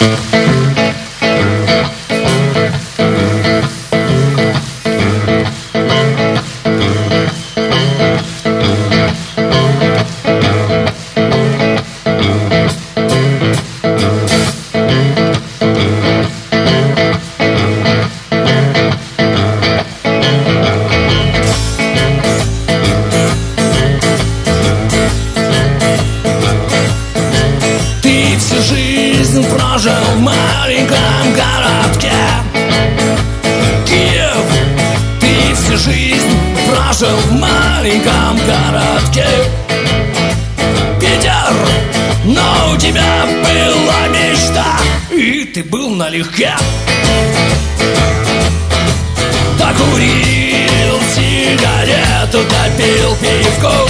Жизнь прожил в маленьком городке Киев. Ты всю жизнь прожил в маленьком городке Питер. Но у тебя была мечта, и ты был налегке. Докурил сигарету, допил пивку.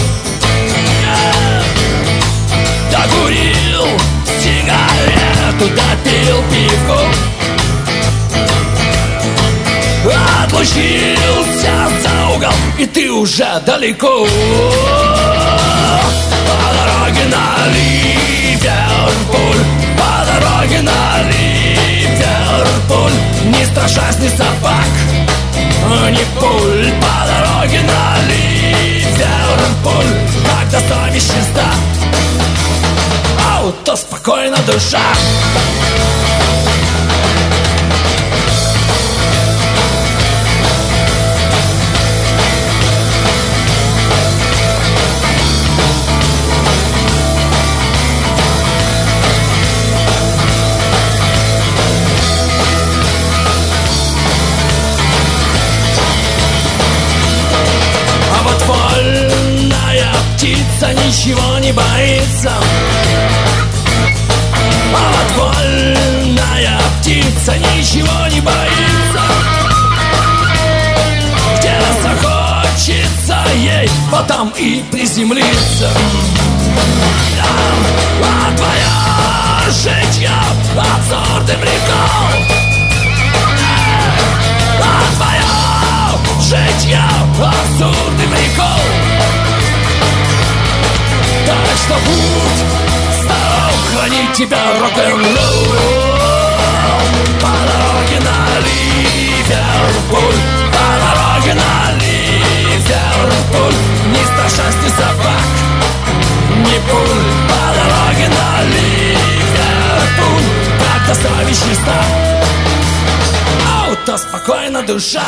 Докурил сигарету, допил пивку. Отлучился за угол, и ты уже далеко. По дороге на Ливерпуль, по дороге на Ливерпуль, не страшась ни собак, ни пуль. По дороге на Ливерпуль, когда совесть чиста, то спокойно душа. А вот вольная птица ничего не боится. А вот вольная птица ничего не боится. Где захочется ей, потом и приземлиться. А твоя житье абсурдный прикол. А твоя житье абсурдный прикол. Так что будь здоров, хранит тебя рок-н-ролл. По дороге на Ливерпуль, по дороге на Ливерпуль, не страшась ни собак, ни пуль. По дороге на Ливерпуль, когда совесть чиста, то спокойно душа.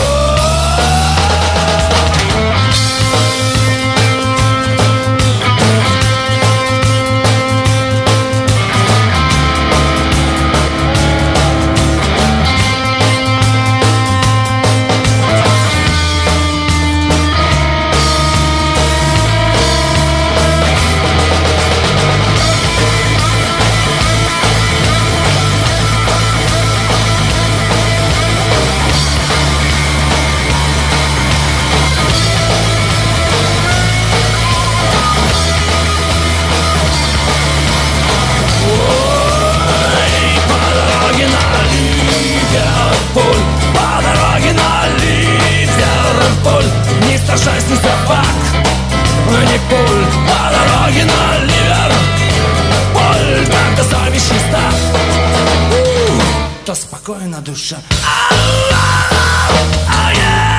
По дороге на Ливерпуль, не страшась ни собак, ни пуль. По дороге на Ливерпуль, когда совесть чиста, то спокойно душа.